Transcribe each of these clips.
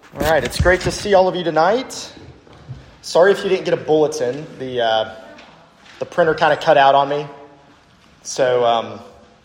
All right, it's great to see all of you tonight. Sorry if you didn't get a bulletin. The printer kind of cut out on me. So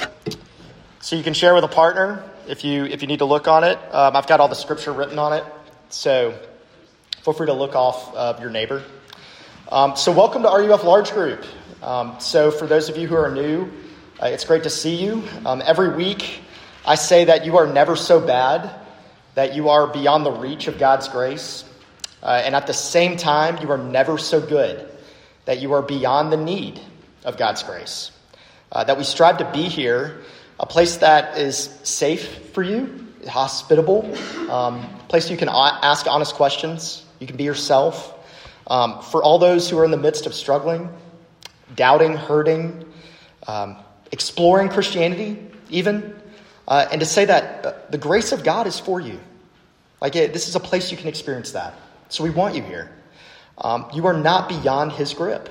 you can share with a partner if you need to look on it. I've got all the scripture written on it, so feel free to look off of your neighbor. So welcome to RUF Large Group. So for those of you who are new, it's great to see you. Every week I say that you are never so bad that you are beyond the reach of God's grace. And at the same time, you are never so good that you are beyond the need of God's grace. That we strive to be here, a place that is safe for you, hospitable, a place you can ask honest questions, you can be yourself. For all those who are in the midst of struggling, doubting, hurting, exploring Christianity even, and to say that the grace of God is for you. This is a place you can experience that. So we want you here. You are not beyond his grip.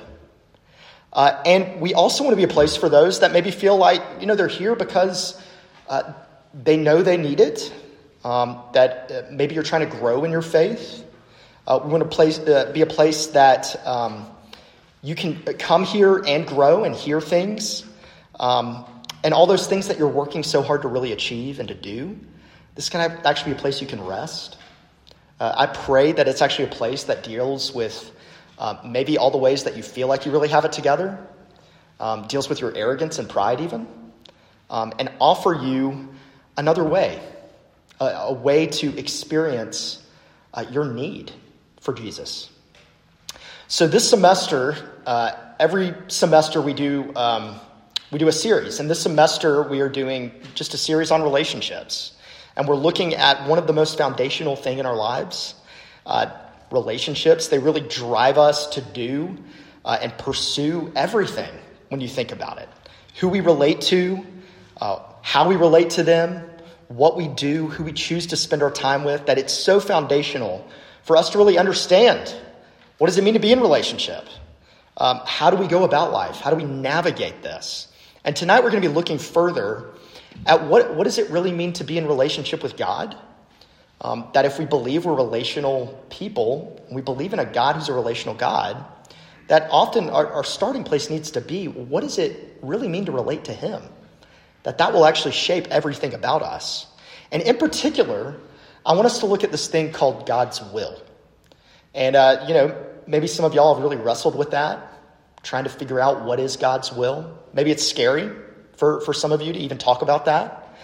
And we also want to be a place for those that maybe feel like, they're here because they know they need it, that maybe you're trying to grow in your faith. We want to be a place that you can come here and grow and hear things. And all those things that you're working so hard to really achieve and to do, this can actually be a place you can rest. I pray that it's actually a place that deals with maybe all the ways that you feel like you really have it together, deals with your arrogance and pride even, and offer you another way, a way to experience your need for Jesus. So this semester, every semester we do a series. And this semester we are doing just a series on relationships. And we're looking at one of the most foundational thing in our lives, relationships. They really drive us to do and pursue everything when you think about it. Who we relate to, how we relate to them, what we do, who we choose to spend our time with, that it's so foundational for us to really understand what does it mean to be in relationship? How do we go about life? How do we navigate this? And tonight we're going to be looking further at what does it really mean to be in relationship with God? That if we believe we're relational people, we believe in a God who's a relational God, that often our starting place needs to be, what does it really mean to relate to him? That will actually shape everything about us. And in particular, I want us to look at this thing called God's will. And, maybe some of y'all have really wrestled with that, trying to figure out what is God's will. Maybe it's scary for some of you to even talk about that.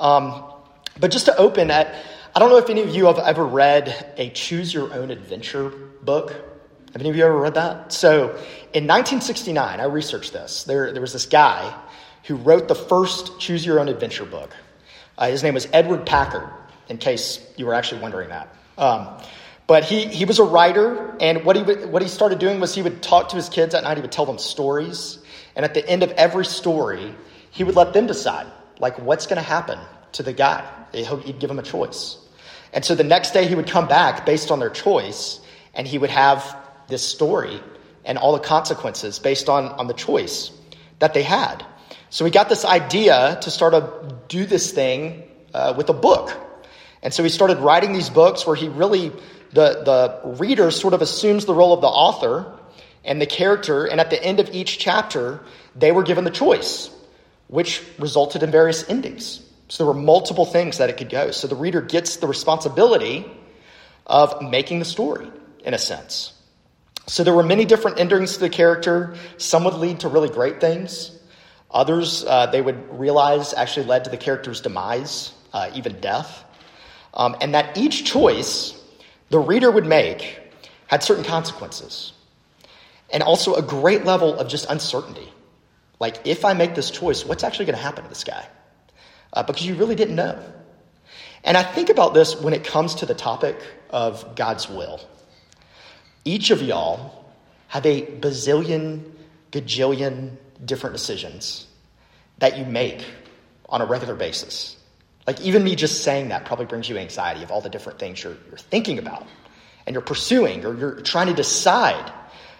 But just to open at, I don't know if any of you have ever read a Choose Your Own Adventure book. Have any of you ever read that? So in 1969, I researched this. There was this guy who wrote the first Choose Your Own Adventure book. His name was Edward Packard, in case you were actually wondering that. But he was a writer, and what he started doing was he would talk to his kids at night. He would tell them stories, and at the end of every story, he would let them decide, what's going to happen to the guy. He'd give them a choice. And so the next day he would come back based on their choice, and he would have this story and all the consequences based on the choice that they had. So he got this idea to start to do this thing with a book. And so he started writing these books where he really, the reader sort of assumes the role of the author and the character, and at the end of each chapter, they were given the choice, which resulted in various endings. So there were multiple things that it could go. So the reader gets the responsibility of making the story, in a sense. So there were many different endings to the character. Some would lead to really great things. Others, they would realize actually led to the character's demise, even death. And that each choice the reader would make had certain consequences. And also a great level of just uncertainty. If I make this choice, what's actually going to happen to this guy? Because you really didn't know. And I think about this when it comes to the topic of God's will. Each of y'all have a bazillion, gajillion different decisions that you make on a regular basis. Even me just saying that probably brings you anxiety of all the different things you're thinking about and you're pursuing or you're trying to decide.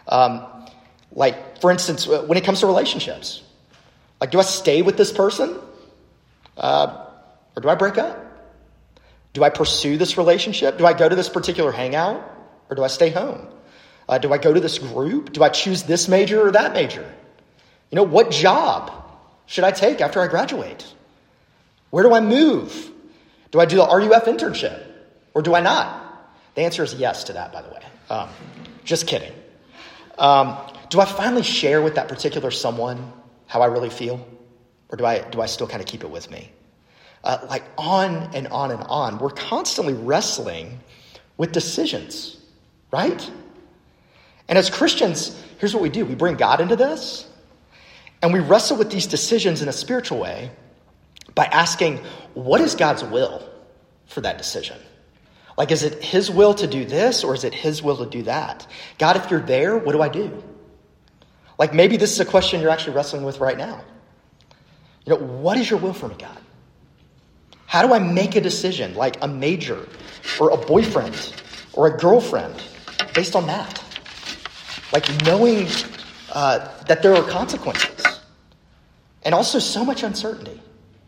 For instance, when it comes to relationships, do I stay with this person? Or do I break up? Do I pursue this relationship? Do I go to this particular hangout, or do I stay home? Do I go to this group? Do I choose this major or that major? What job should I take after I graduate? Where do I move? Do I do the RUF internship, or do I not? The answer is yes to that, by the way. Just kidding. Do I finally share with that particular someone how I really feel? Or do I still kind of keep it with me? On and on and on. We're constantly wrestling with decisions, right? And as Christians, here's what we do. We bring God into this, and we wrestle with these decisions in a spiritual way by asking, what is God's will for that decision? Is it his will to do this, or is it his will to do that? God, if you're there, what do I do? Maybe this is a question you're actually wrestling with right now. What is your will for me, God? How do I make a decision, like a major or a boyfriend or a girlfriend, based on that? Knowing that there are consequences, and also so much uncertainty,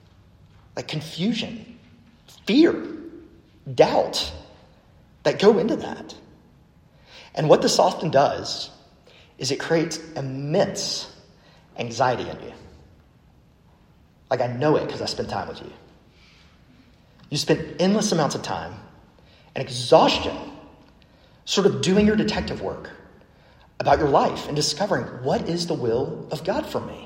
confusion, fear, doubt that go into that. And what this often does is it creates immense anxiety in you. I know it because I spend time with you. You spend endless amounts of time and exhaustion sort of doing your detective work about your life and discovering what is the will of God for me.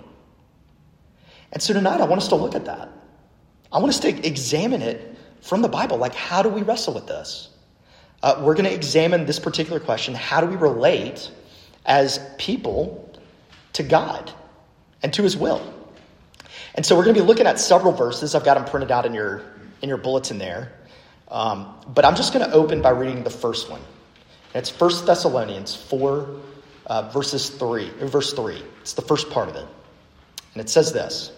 And so tonight I want us to look at that. I want us to examine it from the Bible. How do we wrestle with this? We're going to examine this particular question. How do we relate as people to God and to his will? And so we're going to be looking at several verses. I've got them printed out in your bulletin there. But I'm just going to open by reading the first one. And it's 1 Thessalonians 4, verse 3. It's the first part of it. And it says this.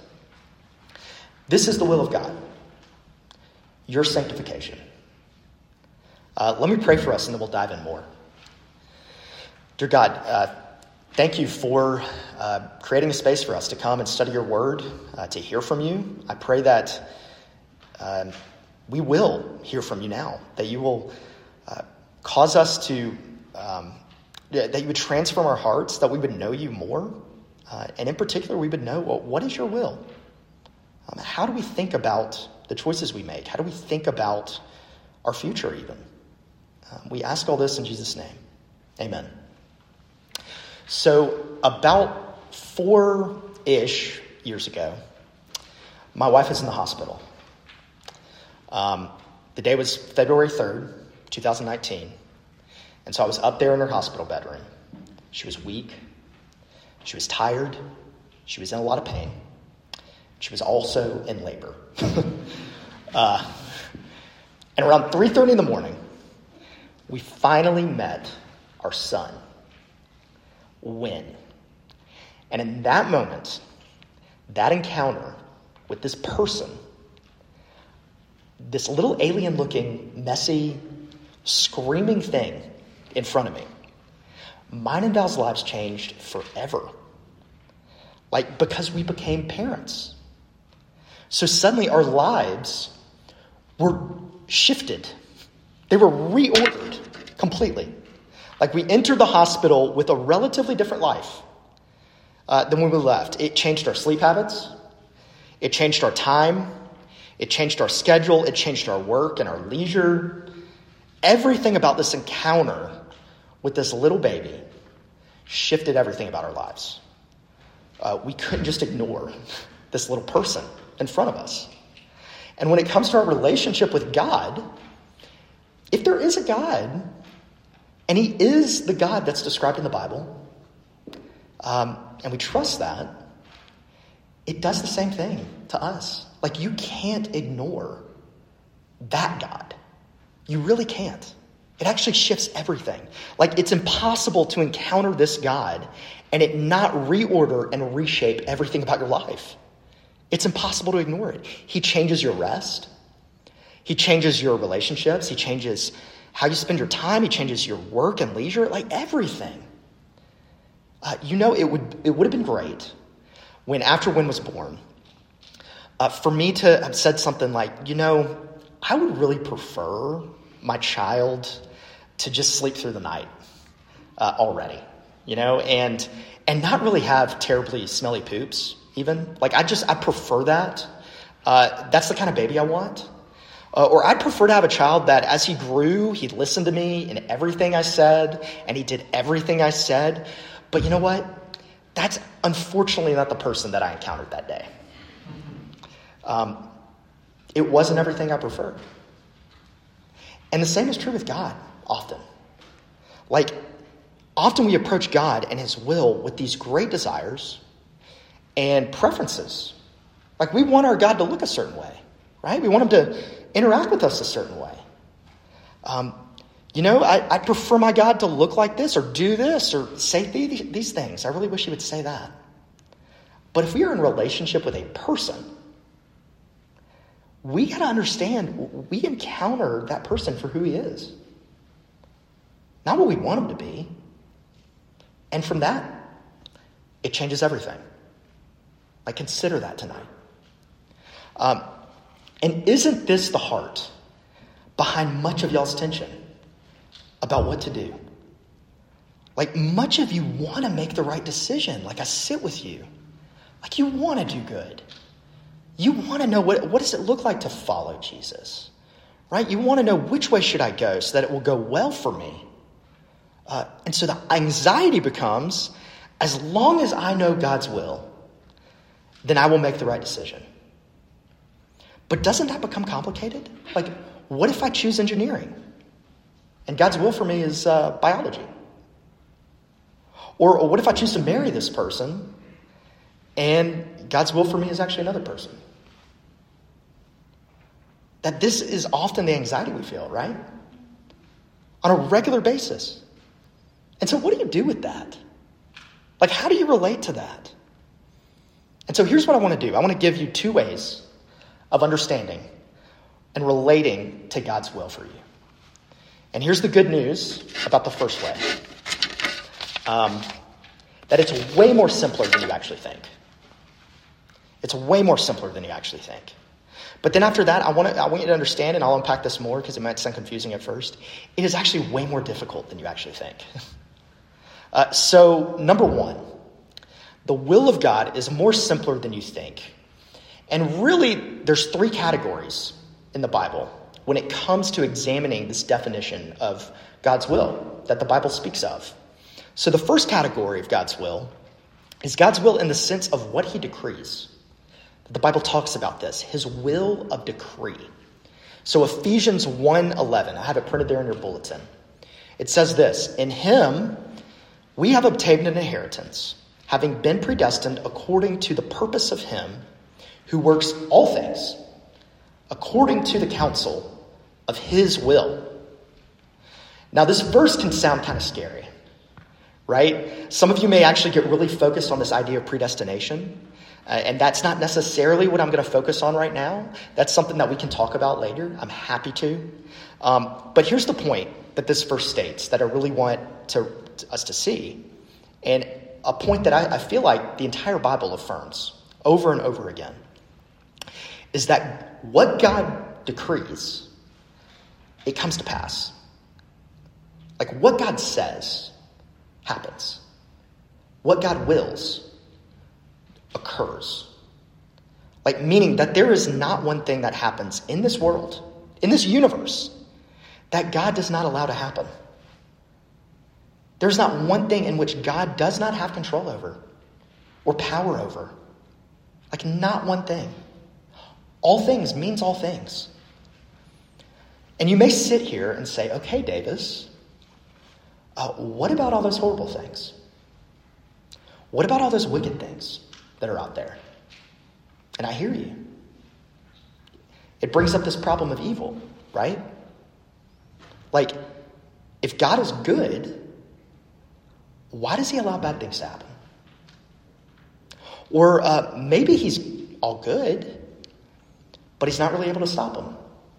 This is the will of God, your sanctification. Let me pray for us, and then we'll dive in more. Dear God, thank you for creating a space for us to come and study your word, to hear from you. I pray that we will hear from you now, that you will cause us to, that you would transform our hearts, that we would know you more. And in particular, we would know, what is your will? How do we think about the choices we make? How do we think about our future even? We ask all this in Jesus' name. Amen. So about 4-ish years ago, my wife was in the hospital. The day was February 3rd, 2019. And so I was up there in her hospital bedroom. She was weak. She was tired. She was in a lot of pain. She was also in labor. And around 3:30 in the morning, we finally met our son, Wynn. And in that moment, that encounter with this person, this little alien-looking, messy, screaming thing in front of me, mine and Val's lives changed forever. Because we became parents. So suddenly our lives were shifted. They were reordered completely. We entered the hospital with a relatively different life than when we left. It changed our sleep habits. It changed our time. It changed our schedule. It changed our work and our leisure. Everything about this encounter with this little baby shifted everything about our lives. We couldn't just ignore this little person in front of us. And when it comes to our relationship with God, if there is a God, and he is the God that's described in the Bible, and we trust that, it does the same thing to us. You can't ignore that God. You really can't. It actually shifts everything. It's impossible to encounter this God and it not reorder and reshape everything about your life. It's impossible to ignore it. He changes your rest. He changes your relationships. He changes how you spend your time. He changes your work and leisure, everything. It would have been great after Wynn was born, for me to have said something like, I would really prefer my child to just sleep through the night already, and not really have terribly smelly poops even. Like, I prefer that. That's the kind of baby I want. Or I'd prefer to have a child that as he grew, he listened to me in everything I said, and he did everything I said. But you know what? That's unfortunately not the person that I encountered that day. It wasn't everything I preferred. And the same is true with God often. Like, often we approach God and his will with these great desires and preferences. Like, we want our God to look a certain way, right? We want him to interact with us a certain way. I prefer my God to look like this or do this or say these things. I really wish he would say that. But if we are in relationship with a person, we got to understand we encounter that person for who he is. Not what we want him to be. And from that, it changes everything. Like, consider that tonight. And isn't this the heart behind much of y'all's tension about what to do? Like, much of you want to make the right decision. Like, I sit with you. Like, you want to do good. You want to know what does it look like to follow Jesus, right? You want to know which way should I go so that it will go well for me. And so the anxiety becomes, as long as I know God's will, then I will make the right decision. But doesn't that become complicated? Like, what if I choose engineering and God's will for me is biology? Or what if I choose to marry this person and God's will for me is actually another person? That this is often the anxiety we feel, right? On a regular basis. And so what do you do with that? Like, how do you relate to that? And so here's what I want to do. I want to give you two ways of understanding and relating to God's will for you. And here's the good news about the first way. That it's way more simpler than you actually think. It's way more simpler than you actually think. But then after that, I want you to understand, and I'll unpack this more because it might sound confusing at first. It is actually way more difficult than you actually think. So, number one, the will of God is more simpler than you think. And really, there's three categories in the Bible when it comes to examining this definition of God's will that the Bible speaks of. So the first category of God's will is God's will in the sense of what he decrees. The Bible talks about this, his will of decree. So Ephesians 1:11, I have it printed there in your bulletin. It says this, in him we have obtained an inheritance, having been predestined according to the purpose of him who works all things according to the counsel of his will. Now, this verse can sound kind of scary, right? Some of you may actually get really focused on this idea of predestination, and that's not necessarily what I'm going to focus on right now. That's something that we can talk about later. I'm happy to. But here's the point that this verse states that I really want us to see, and a point that I feel like the entire Bible affirms over and over again, is that what God decrees, it comes to pass. Like, what God says happens. What God wills occurs. Like, meaning that there is not one thing that happens in this world, in this universe, that God does not allow to happen. There's not one thing in which God does not have control over or power over. Like, not one thing. All things means all things. And you may sit here and say, okay, Davis, what about all those horrible things? What about all those wicked things that are out there? And I hear you. It brings up this problem of evil, right? Like, if God is good, why does he allow bad things to happen? Or maybe he's all good, but he's not really able to stop them.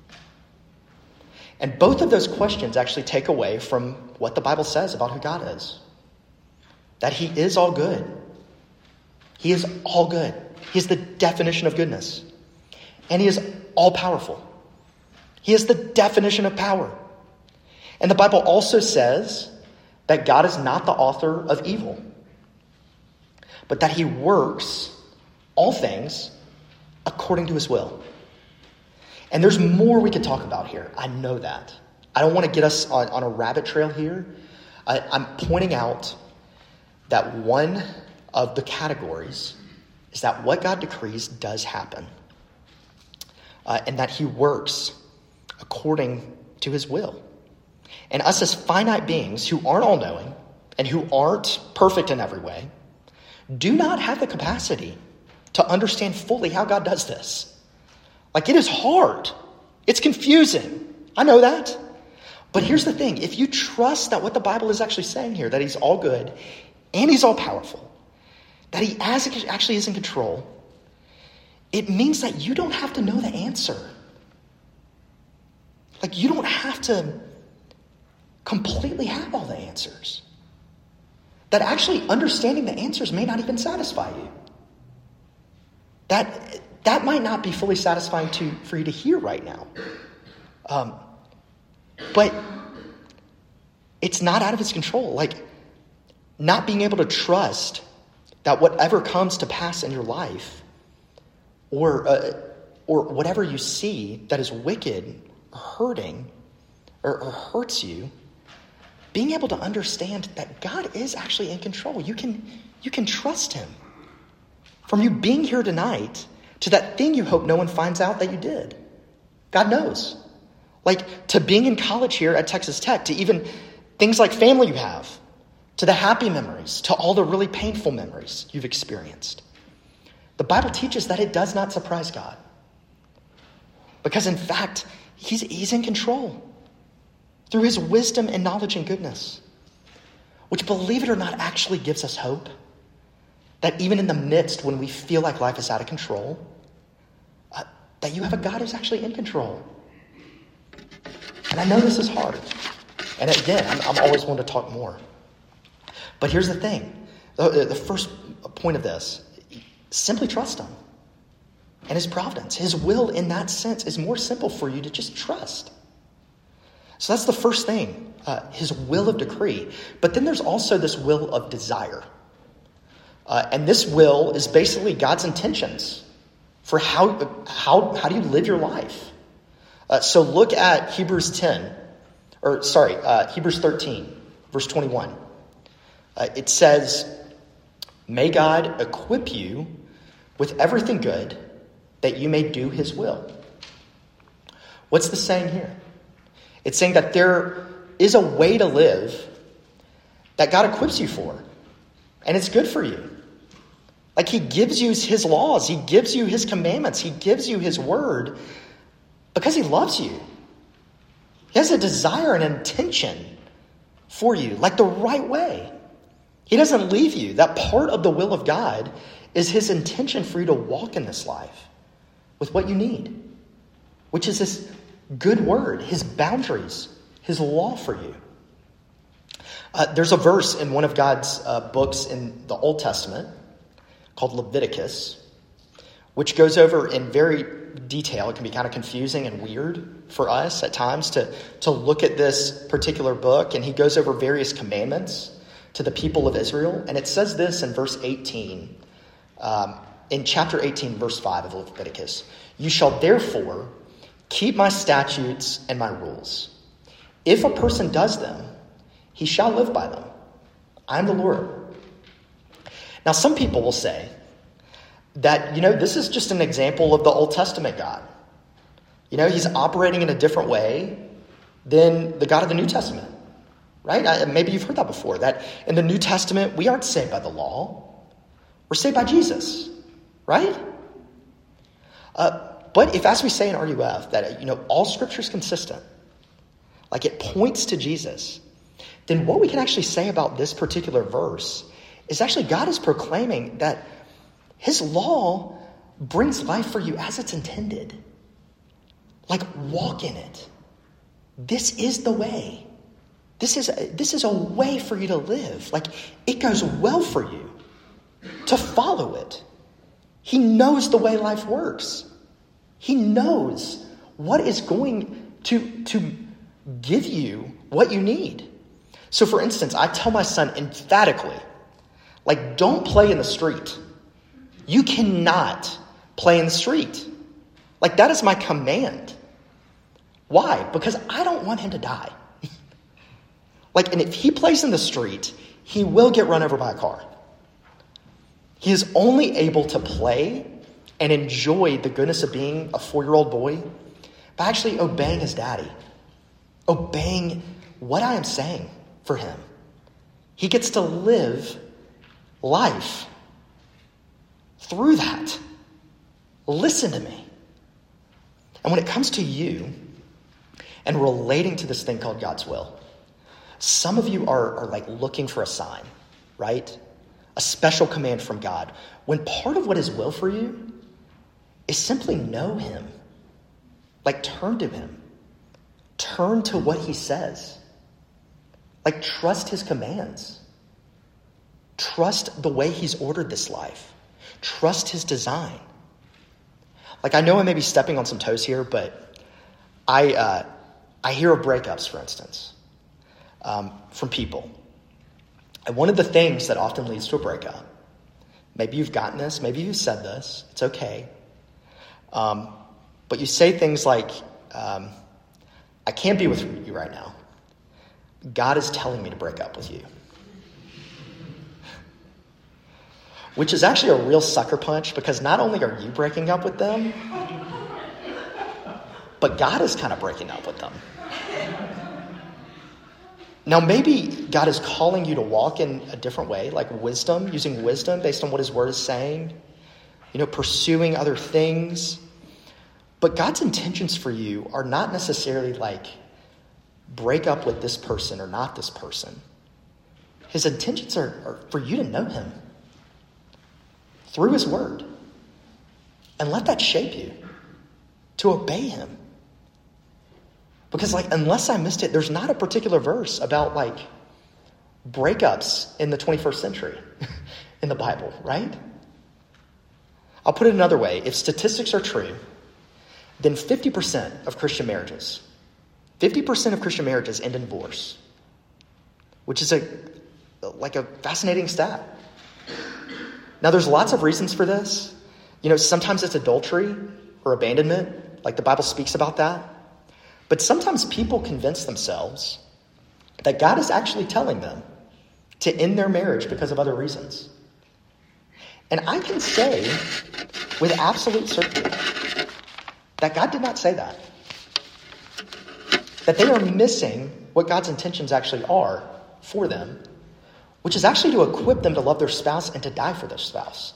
And both of those questions actually take away from what the Bible says about who God is. That he is all good. He is all good. He is the definition of goodness. And he is all powerful. He is the definition of power. And the Bible also says that God is not the author of evil, but that he works all things according to his will. And there's more we could talk about here. I know that. I don't want to get us on a rabbit trail here. I'm pointing out that one of the categories is that what God decrees does happen. And that he works according to his will. And us as finite beings who aren't all-knowing and who aren't perfect in every way do not have the capacity to understand fully how God does this. Like, it is hard. It's confusing. I know that. But here's the thing. If you trust that what the Bible is actually saying here, that he's all good and he's all powerful, that he actually is in control, it means that you don't have to know the answer. Like, you don't have to completely have all the answers. That actually understanding the answers may not even satisfy you. That might not be fully satisfying for you to hear right now. But it's not out of his control. Like, not being able to trust that whatever comes to pass in your life or whatever you see that is wicked, hurting, or hurts you, being able to understand that God is actually in control. You can trust him. From you being here tonight to that thing you hope no one finds out that you did. God knows. Like, to being in college here at Texas Tech, to even things like family you have, to the happy memories, to all the really painful memories you've experienced. The Bible teaches that it does not surprise God. Because in fact, he's in control through his wisdom and knowledge and goodness, which, believe it or not, actually gives us hope. That even in the midst when we feel like life is out of control, that you have a God who's actually in control. And I know this is hard. And again, I'm always one to talk more. But here's the thing. The first point of this, simply trust him and his providence. His will in that sense is more simple for you to just trust. So that's the first thing, his will of decree. But then there's also this will of desire. And this will is basically God's intentions for how do you live your life. So look at Hebrews 13, verse 21. It says, "May God equip you with everything good that you may do his will." What's the saying here? It's saying that there is a way to live that God equips you for, and it's good for you. Like, he gives you his laws, he gives you his commandments, he gives you his word because he loves you. He has a desire and intention for you, like the right way. He doesn't leave you. That part of the will of God is his intention for you to walk in this life with what you need, which is his good word, his boundaries, his law for you. There's a verse in one of God's books in the Old Testament called Leviticus, which goes over in very detail. It can be kind of confusing and weird for us at times to look at this particular book. And he goes over various commandments to the people of Israel. And it says this in verse 18, in chapter 18, verse 5 of Leviticus: "You shall therefore keep my statutes and my rules. If a person does them, he shall live by them. I am the Lord." Now, some people will say that, this is just an example of the Old Testament God. He's operating in a different way than the God of the New Testament, right? Maybe you've heard that before, that in the New Testament, we aren't saved by the law. We're saved by Jesus, right? But if, as we say in RUF, that, all Scripture is consistent, like it points to Jesus, then what we can actually say about this particular verse is actually God is proclaiming that his law brings life for you as it's intended. Like, walk in it. This is the way. This is a way for you to live. Like, it goes well for you to follow it. He knows the way life works. He knows what is going to give you what you need. So for instance, I tell my son emphatically, like, don't play in the street. You cannot play in the street. Like, that is my command. Why? Because I don't want him to die. Like, and if he plays in the street, he will get run over by a car. He is only able to play and enjoy the goodness of being a 4-year-old boy by actually obeying his daddy, obeying what I am saying for him. He gets to live life through that. Listen to me. And when it comes to you and relating to this thing called God's will, some of you are like looking for a sign, right? A special command from God, when part of what his will for you is simply know him. Like, turn to him. Turn to what he says. Like, trust his commands. Trust the way he's ordered this life. Trust his design. Like, I know I may be stepping on some toes here, but I hear of breakups, for instance, from people. And one of the things that often leads to a breakup, maybe you've gotten this, maybe you've said this, it's okay. But you say things like, I can't be with you right now. God is telling me to break up with you. Which is actually a real sucker punch, because not only are you breaking up with them, but God is kind of breaking up with them. Now, maybe God is calling you to walk in a different way, like wisdom, using wisdom based on what his word is saying, pursuing other things. But God's intentions for you are not necessarily like break up with this person or not this person. His intentions are for you to know him through his word and let that shape you to obey him. Because unless I missed it, there's not a particular verse about breakups in the 21st century in the Bible, right? I'll put it another way. If statistics are true, then 50% of Christian marriages end in divorce, which is a fascinating stat. Now, there's lots of reasons for this. Sometimes it's adultery or abandonment, like the Bible speaks about that. But sometimes people convince themselves that God is actually telling them to end their marriage because of other reasons. And I can say with absolute certainty that God did not say that. That they are missing what God's intentions actually are for them, which is actually to equip them to love their spouse and to die for their spouse.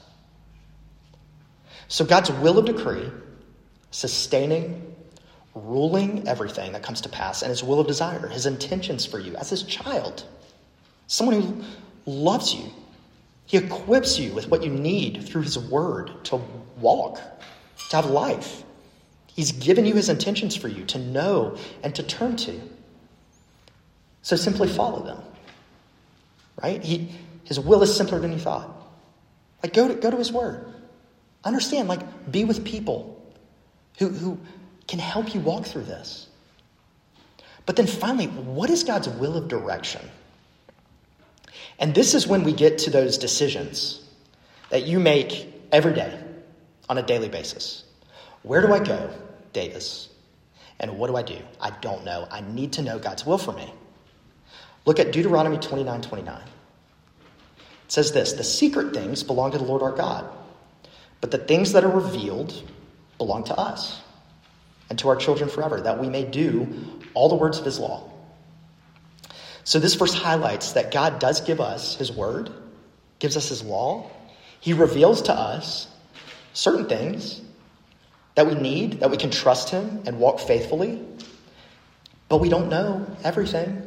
So God's will of decree, sustaining, ruling everything that comes to pass, and his will of desire, his intentions for you as his child, someone who loves you. He equips you with what you need through his word to walk, to have life. He's given you his intentions for you to know and to turn to. So simply follow them, right? His will is simpler than you thought. Go to his word. Understand, be with people who can help you walk through this. But then finally, what is God's will of direction? And this is when we get to those decisions that you make every day on a daily basis. Where do I go, Davis? And what do I do? I don't know. I need to know God's will for me. Look at Deuteronomy 29:29. It says this: the secret things belong to the Lord our God, but the things that are revealed belong to us and to our children forever, that we may do all the words of his law. So this verse highlights that God does give us his word, gives us his law. He reveals to us certain things that we need, that we can trust him and walk faithfully, but we don't know everything.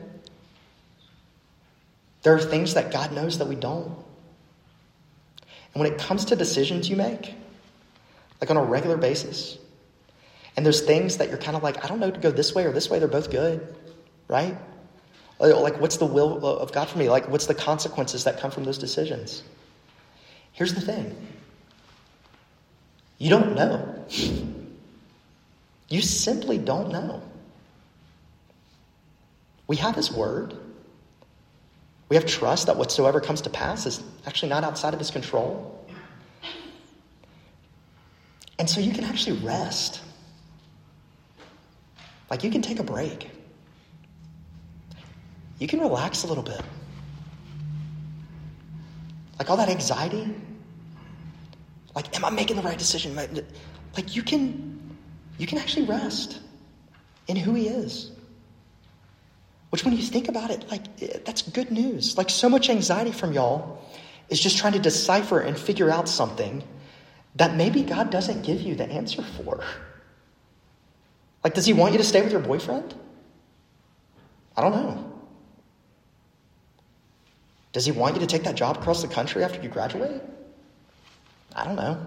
There are things that God knows that we don't. And when it comes to decisions you make, on a regular basis, and there's things that you're kind of I don't know to go this way or this way, they're both good, right? What's the will of God for me? What's the consequences that come from those decisions? Here's the thing. You don't know. You simply don't know. We have his word. We have trust that whatsoever comes to pass is actually not outside of his control. And so you can actually rest. Like you can take a break. You can relax a little bit. Like all that anxiety. Like, am I making the right decision? Like you can actually rest in who he is. Which when you think about it, like that's good news. Like so much anxiety from y'all is just trying to decipher and figure out something that maybe God doesn't give you the answer for. Like, does he want you to stay with your boyfriend? I don't know. Does he want you to take that job across the country after you graduate? I don't know.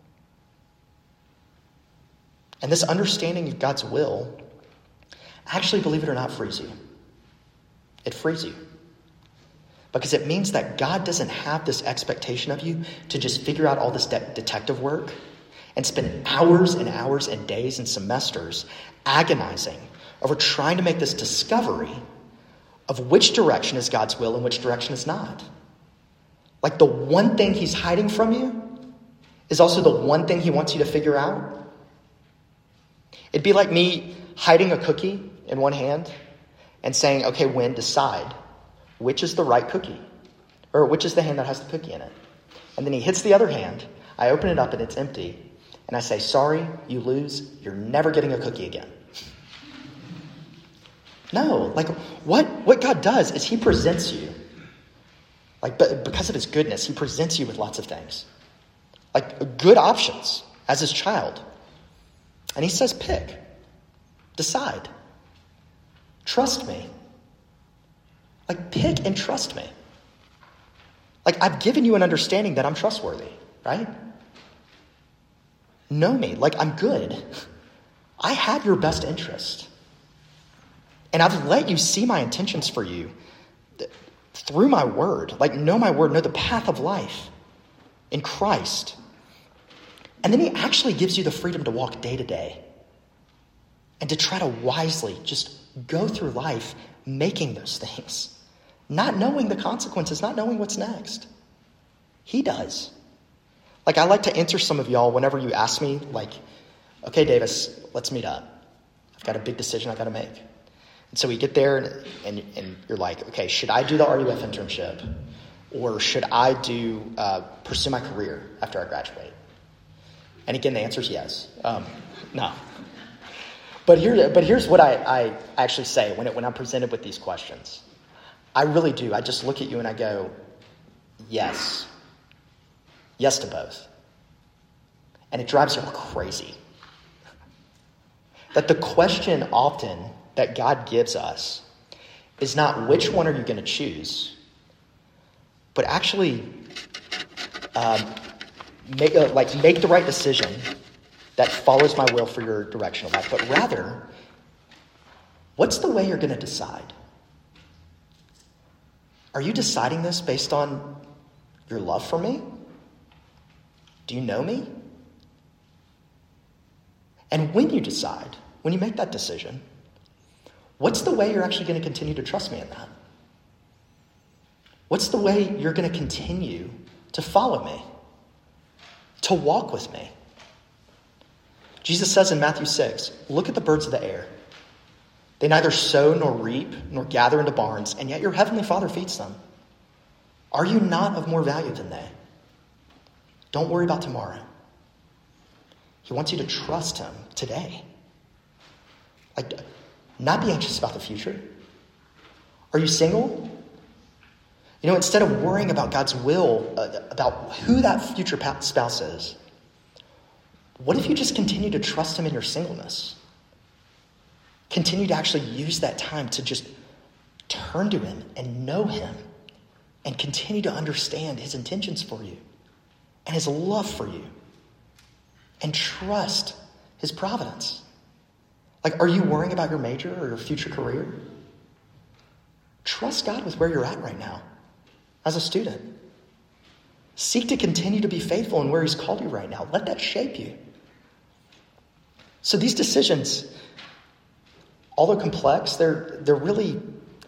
And this understanding of God's will, actually, believe it or not, frees you. It frees you. Because it means that God doesn't have this expectation of you to just figure out all this detective work and spend hours and hours and days and semesters agonizing over trying to make this discovery of which direction is God's will and which direction is not. Like the one thing he's hiding from you is also the one thing he wants you to figure out. It'd be like me hiding a cookie in one hand and saying, okay, Wynn, decide which is the right cookie or which is the hand that has the cookie in it. And then he hits the other hand. I open it up and it's empty. And I say, sorry, you lose. You're never getting a cookie again. No, like what God does is he presents you. Like, but because of his goodness, he presents you with lots of things. Like good options as his child. And he says, pick, decide, trust me. Like pick and trust me. Like I've given you an understanding that I'm trustworthy, right? Know me, like I'm good. I have your best interest. And I've let you see my intentions for you through my word. Like know my word, know the path of life in Christ. And then he actually gives you the freedom to walk day to day and to try to wisely just go through life making those things, not knowing the consequences, not knowing what's next. He does. Like I like to answer some of y'all whenever you ask me, like, okay, Davis, let's meet up. I've got a big decision I got to make. And so we get there and you're like, okay, should I do the RUF internship or should I pursue my career after I graduate? And again, the answer is yes. No. But here's what I actually say when I'm presented with these questions. I really do. I just look at you and I go, yes. Yes to both. And it drives you crazy. That the question often that God gives us is not which one are you going to choose, but actually make the right decision that follows my will for your direction of life, but rather, what's the way you're going to decide? Are you deciding this based on your love for me? Do you know me? And when you decide, when you make that decision, what's the way you're actually going to continue to trust me in that? What's the way you're going to continue to follow me, to walk with me? Jesus says in Matthew 6, look at the birds of the air. They neither sow nor reap nor gather into barns, and yet your heavenly Father feeds them. Are you not of more value than they? Don't worry about tomorrow. He wants you to trust him today. Like, not be anxious about the future. Are you single? You know, instead of worrying about God's will, about who that future spouse is, what if you just continue to trust him in your singleness? Continue to actually use that time to just turn to him and know him and continue to understand his intentions for you and his love for you and trust his providence. Like, are you worrying about your major or your future career? Trust God with where you're at right now as a student. Seek to continue to be faithful in where he's called you right now. Let that shape you. So these decisions, although complex, they're really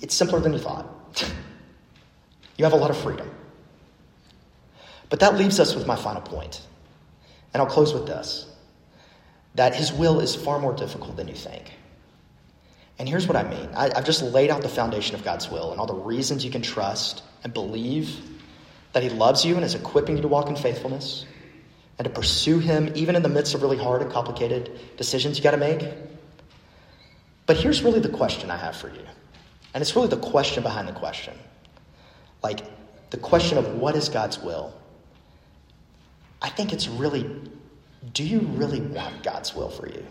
It's simpler than you thought. You have a lot of freedom. But that leaves us with my final point. And I'll close with this. That his will is far more difficult than you think. And here's what I mean. I've just laid out the foundation of God's will and all the reasons you can trust and believe that he loves you and is equipping you to walk in faithfulness and to pursue him even in the midst of really hard and complicated decisions you got to make. But here's really the question I have for you. And it's really the question behind the question. Like the question of what is God's will? I think it's really, do you really want God's will for you?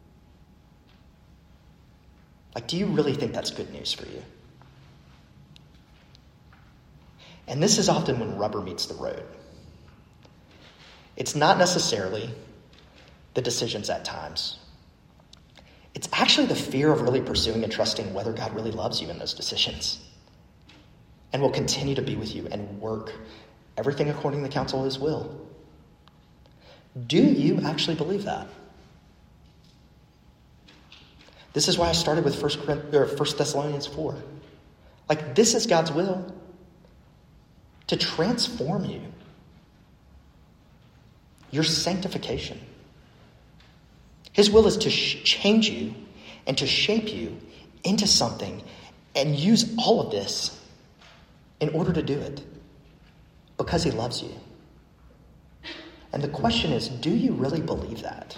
Like, do you really think that's good news for you? And this is often when rubber meets the road. It's not necessarily the decisions at times. It's actually the fear of really pursuing and trusting whether God really loves you in those decisions and will continue to be with you and work everything according to the counsel of his will. Do you actually believe that? This is why I started with 1 Thessalonians 4. Like, this is God's will to transform you. Your sanctification. His will is to change you and to shape you into something and use all of this in order to do it because he loves you. And the question is, do you really believe that?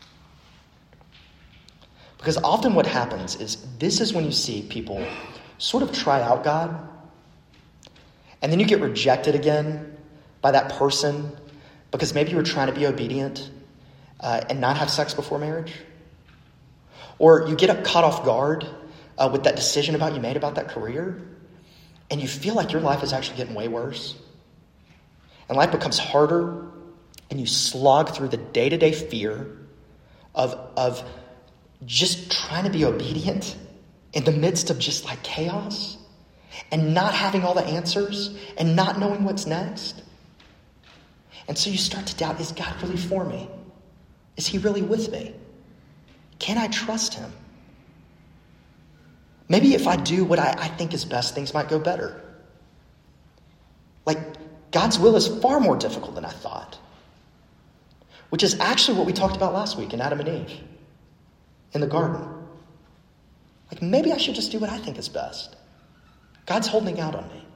Because often what happens is this is when you see people sort of try out God, and then you get rejected again by that person because maybe you were trying to be obedient and not have sex before marriage. Or you get caught off guard with that decision you made about that career, and you feel like your life is actually getting way worse. And life becomes harder, and you slog through the day-to-day fear of just trying to be obedient in the midst of just like chaos and not having all the answers and not knowing what's next. And so you start to doubt, is God really for me? Is he really with me? Can I trust him? Maybe if I do what I think is best, things might go better. Like, God's will is far more difficult than I thought, which is actually what we talked about last week in Adam and Eve in the garden. Like, maybe I should just do what I think is best. God's holding out on me.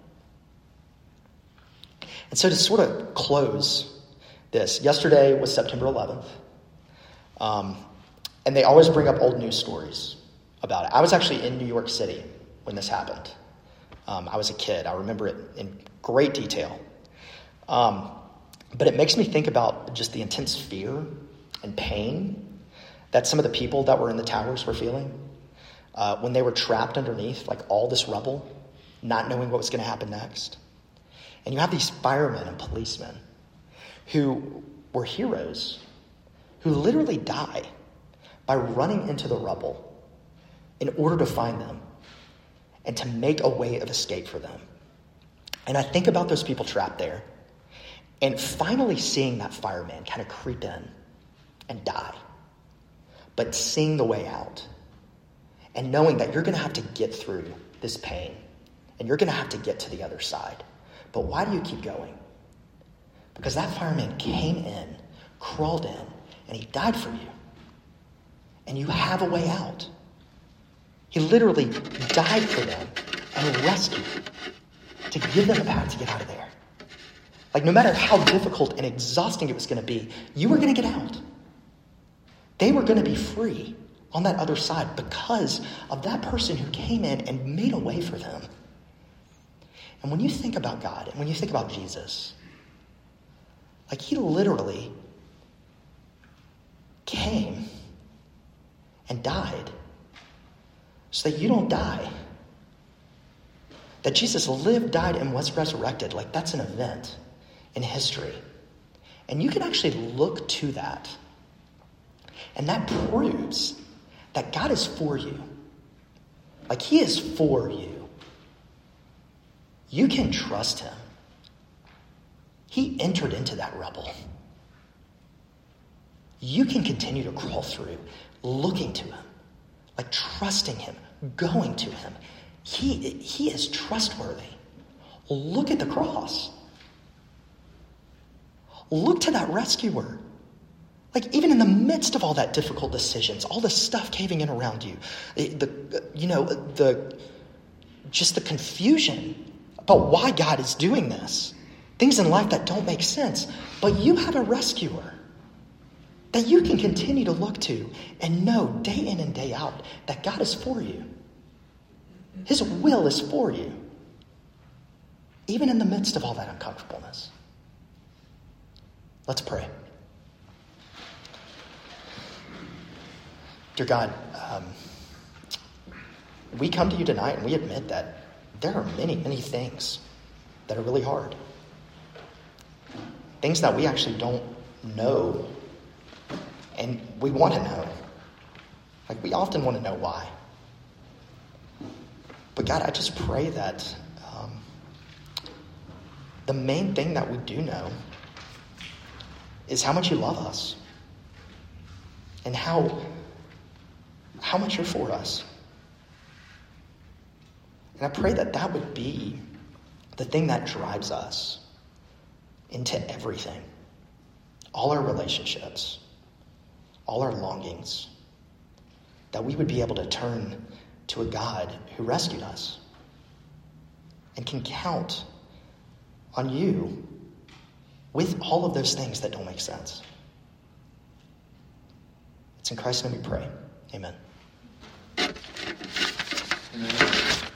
And so to sort of close this, yesterday was September 11th. And they always bring up old news stories about it. I was actually in New York City when this happened. I was a kid. I remember it in great detail. But it makes me think about just the intense fear and pain that some of the people that were in the towers were feeling when they were trapped underneath like all this rubble, not knowing what was going to happen next. And you have these firemen and policemen who were heroes who literally die by running into the rubble in order to find them and to make a way of escape for them. And I think about those people trapped there and finally seeing that fireman kind of creep in and die, but seeing the way out and knowing that you're going to have to get through this pain and you're going to have to get to the other side. But why do you keep going? Because that fireman came in, crawled in, and he died for you. And you have a way out. He literally died for them and rescued to give them a path to get out of there. Like, no matter how difficult and exhausting it was going to be, you were going to get out. They were going to be free on that other side because of that person who came in and made a way for them. And when you think about God and when you think about Jesus, like, he literally came and died so that you don't die. That Jesus lived, died, and was resurrected. Like, that's an event in history. And you can actually look to that. And that proves that God is for you. Like, he is for you. You can trust him. He entered into that rubble. You can continue to crawl through, looking to him, like trusting him, going to him. He he is trustworthy. Look at the cross. Look to that rescuer. Like, even in the midst of all that difficult decisions, all the stuff caving in around you, just the confusion about why God is doing this, things in life that don't make sense, but you have a rescuer that you can continue to look to and know day in and day out that God is for you. His will is for you, even in the midst of all that uncomfortableness. Let's pray. Dear God, we come to you tonight and we admit that there are many, many things that are really hard. Things that we actually don't know and we want to know. Like, we often want to know why. But God, I just pray that the main thing that we do know is how much you love us and how much you're for us. And I pray that that would be the thing that drives us into everything. All our relationships, all our longings. That we would be able to turn to a God who rescued us and can count on you with all of those things that don't make sense. It's in Christ's name we pray. Amen. Amen.